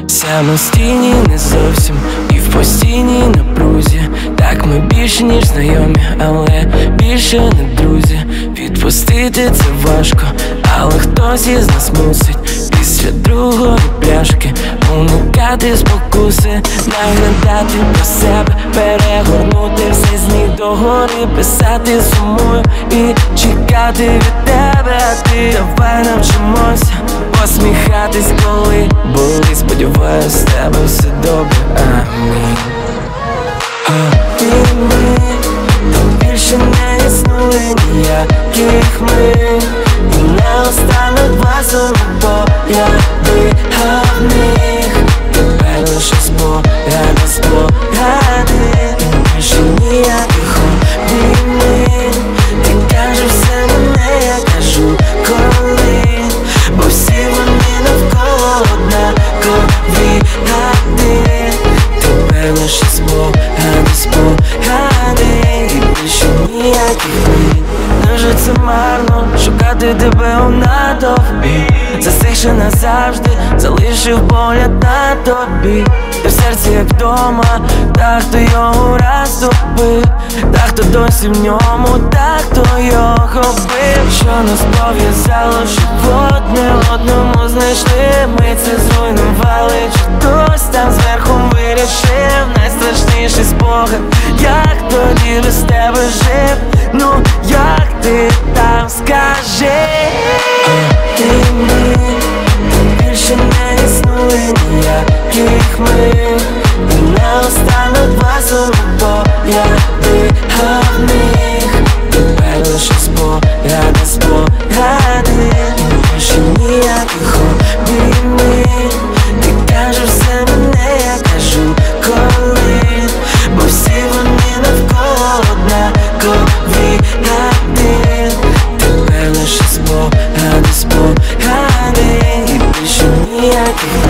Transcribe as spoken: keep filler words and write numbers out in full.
Самостійні не зовсім і в постійній напрузі. Так ми більше ніж знайомі, але більше не друзі. Відпустити це важко, але хтось із нас мусить після другої пляшки уникати спокуси, наглядати про себе, перегорнути все з ніг догори, писати сумую і чекати від тебе. А ти давай навчимося посміхатись, коли болить. Сподіваюсь, з тебе все добре, амінь. Ти ми, там більше не існує ніяких ми, і не остануть базу, бо я дихав в них. Тепер лише спогади, спогади, і більше ніяких обіймів. Ти кажеш все мене, я кажу коли, бо всі вони навколо однакові гади. Тепер лише спогади, спогади, і більше ніяких обіймів. Невже це марно шукати тебе у натовпі? Застигши назавжди, залишив погляд на тобі. Ти в серці як вдома, та хто його розтопив, та хто досі в ньому, та хто його бив. Що нас пов'язало, щоб одне одному знайшли. Ми це зруйнували, чи хтось там зверху вирішив. Найстрашніший спогад, як тоді без тебе жив. Ну як ти там скажи? Ти ми, там більше не існує ніяких ми, і не остануть базу, бо я дихав в них. Тепер лише спогади, спогади, і більше ніяких обіймів. Ти кажеш все мене, я кажу коли, бо всі вони навколо однакові гади. Тепер лише спогади, спогади, і більше ніяких